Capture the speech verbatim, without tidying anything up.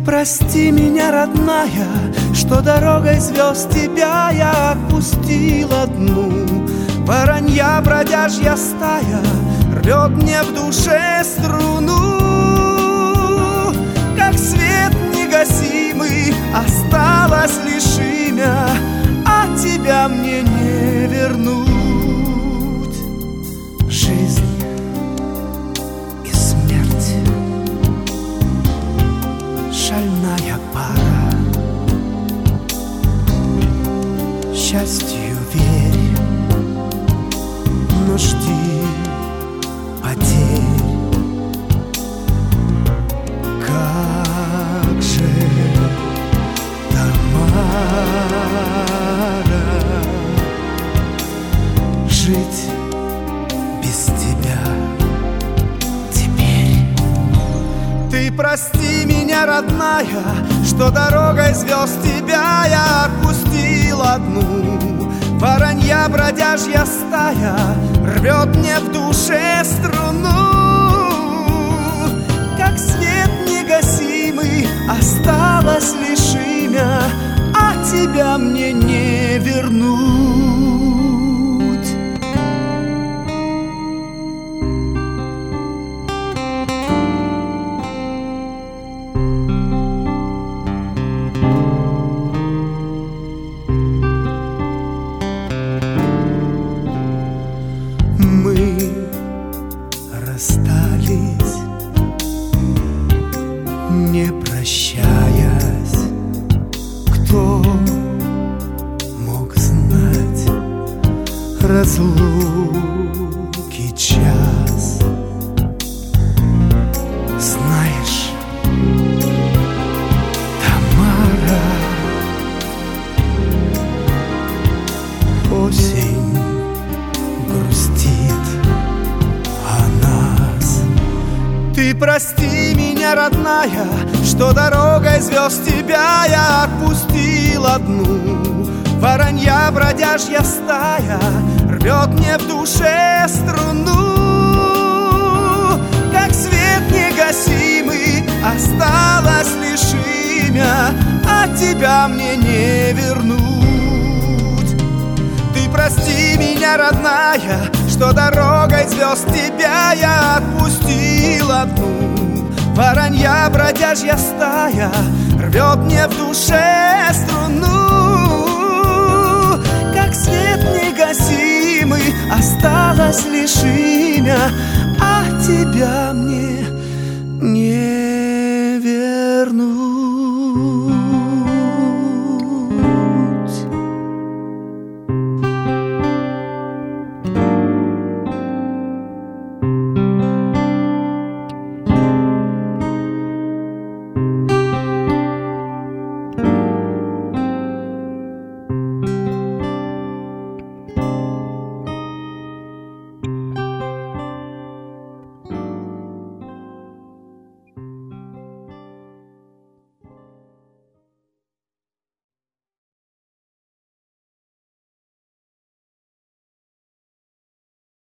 Прости меня, родная, что дорогой звезд тебя я отпустил одну. Воронья бродяжья стая рвет мне в душе струну. Как свет негасимый осталось лишь имя, а тебя мне не вернуть. Жизнь и смерть, шальная пара. Счастью верь, но жди потерь. Как же, Тамара, жить без тебя теперь? Ты прости меня, родная, что дорогой звезд тебя я отпустил одну. Воронья бродяжья стая рвет мне в душе струну. Как свет негасимый осталось лишь имя, а тебя мне не вернуть. Расстались, не прощаясь. Кто мог знать разлуки час? Знаешь, Тамара, осень грустит о нас. Ты прости меня, родная, что дорогой звезд тебя я отпустил одну. Воронья бродяжья стая рвет мне в душе струну. Как свет негасимый осталось лишь имя, а тебя мне не вернуть. Ты прости меня, родная, что дорогой звезд тебя я отпустил одну. Воронья бродяжья стая рвет мне в душе струну. Как свет негасимый осталось лишь имя, а тебя мне не